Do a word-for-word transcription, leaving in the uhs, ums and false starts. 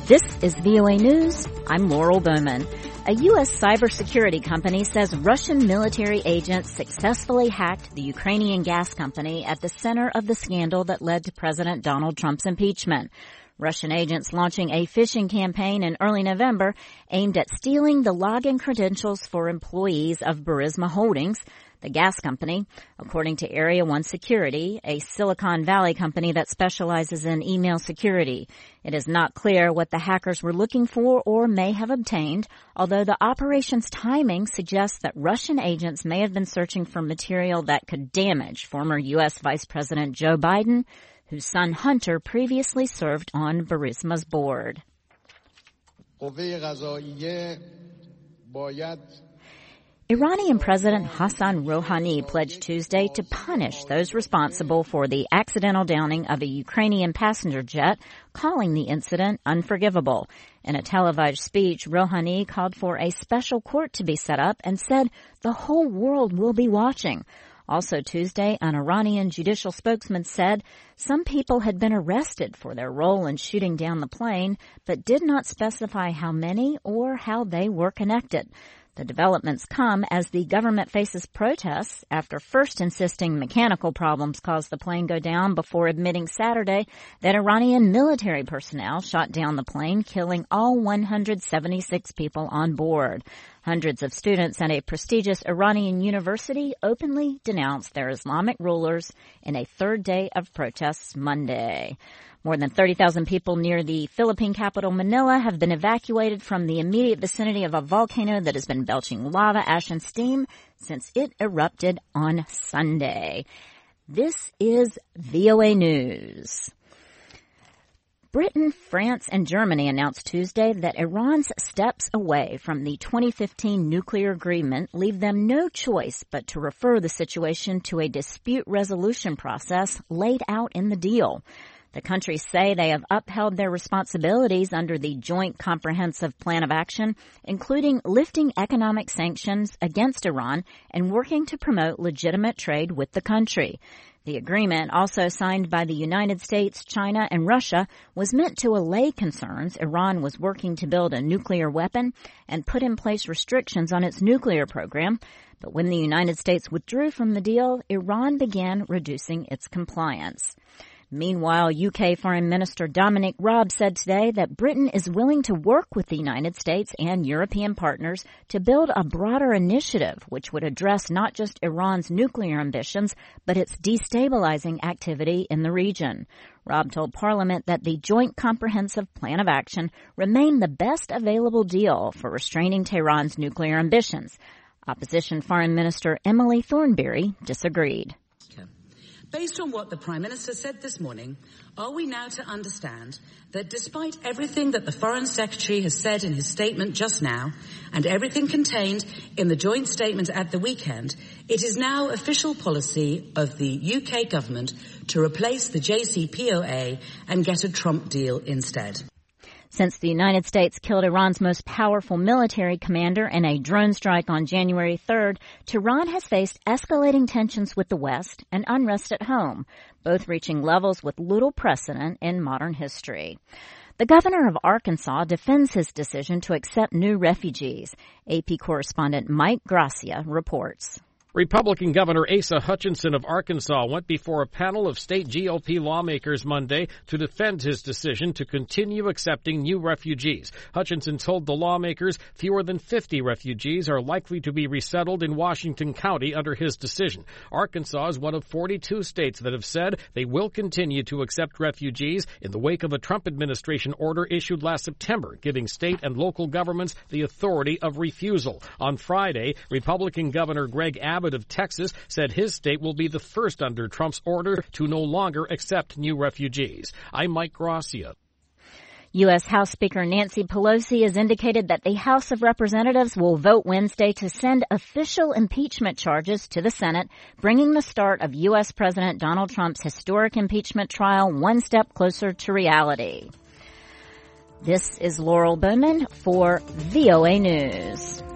This is V O A News. I'm Laurel Bowman. A U S cybersecurity company says Russian military agents successfully hacked the Ukrainian gas company at the center of the scandal that led to President Donald Trump's impeachment. Russian agents launching a phishing campaign in early November aimed at stealing the login credentials for employees of Burisma Holdings, the gas company, according to Area One Security, a Silicon Valley company that specializes in email security. It is not clear what the hackers were looking for or may have obtained, although the operation's timing suggests that Russian agents may have been searching for material that could damage former U S Vice President Joe Biden, whose son Hunter previously served on Burisma's board. Iranian President Hassan Rouhani pledged Tuesday to punish those responsible for the accidental downing of a Ukrainian passenger jet, calling the incident unforgivable. In a televised speech, Rouhani called for a special court to be set up and said the whole world will be watching. Also Tuesday, an Iranian judicial spokesman said some people had been arrested for their role in shooting down the plane, but did not specify how many or how they were connected. The developments come as the government faces protests after first insisting mechanical problems caused the plane go down before admitting Saturday that Iranian military personnel shot down the plane, killing all one hundred seventy-six people on board. Hundreds of students at a prestigious Iranian university openly denounced their Islamic rulers in a third day of protests Monday. More than thirty thousand people near the Philippine capital Manila have been evacuated from the immediate vicinity of a volcano that has been belching lava, ash, and steam since it erupted on Sunday. This is V O A News. Britain, France, and Germany announced Tuesday that Iran's steps away from the twenty fifteen nuclear agreement leave them no choice but to refer the situation to a dispute resolution process laid out in the deal. The countries say they have upheld their responsibilities under the Joint Comprehensive Plan of Action, including lifting economic sanctions against Iran and working to promote legitimate trade with the country. The agreement, also signed by the United States, China, and Russia, was meant to allay concerns Iran was working to build a nuclear weapon and put in place restrictions on its nuclear program. But when the United States withdrew from the deal, Iran began reducing its compliance. Meanwhile, U K Foreign Minister Dominic Raab said today that Britain is willing to work with the United States and European partners to build a broader initiative which would address not just Iran's nuclear ambitions, but its destabilizing activity in the region. Raab told Parliament that the Joint Comprehensive Plan of Action remained the best available deal for restraining Tehran's nuclear ambitions. Opposition Foreign Minister Emily Thornberry disagreed. Based on what the Prime Minister said this morning, are we now to understand that despite everything that the Foreign Secretary has said in his statement just now, and everything contained in the joint statement at the weekend, it is now official policy of the U K government to replace the J C P O A and get a Trump deal instead? Since the United States killed Iran's most powerful military commander in a drone strike on January third, Tehran has faced escalating tensions with the West and unrest at home, both reaching levels with little precedent in modern history. The governor of Arkansas defends his decision to accept new refugees. A P correspondent Mike Gracia reports. Republican Governor Asa Hutchinson of Arkansas went before a panel of state G O P lawmakers Monday to defend his decision to continue accepting new refugees. Hutchinson told the lawmakers fewer than fifty refugees are likely to be resettled in Washington County under his decision. Arkansas is one of forty-two states that have said they will continue to accept refugees in the wake of a Trump administration order issued last September, giving state and local governments the authority of refusal. On Friday, Republican Governor Greg Abbott of Texas said his state will be the first under Trump's order to no longer accept new refugees. I'm Mike Gracia. U S House Speaker Nancy Pelosi has indicated that the House of Representatives will vote Wednesday to send official impeachment charges to the Senate, bringing the start of U S President Donald Trump's historic impeachment trial one step closer to reality. This is Laurel Bowman for V O A News.